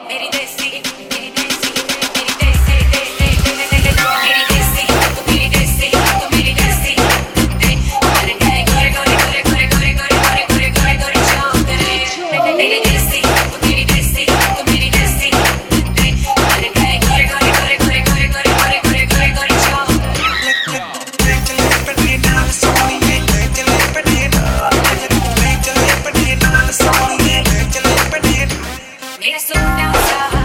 मेरी देसी मेरी देसी मेरी देसी मेरी देसी तू मेरी देसी तू मेरी देसी गोरे गोरे गोरे गोरे गोरे गोरे गोरे गोरे गोरे गोरे मेरी देसी तू मेरी देसी तू मेरी देसी गोरे गोरे गोरे गोरे गोरे गोरे गोरे गोरे गोरे गोरे Mira, so now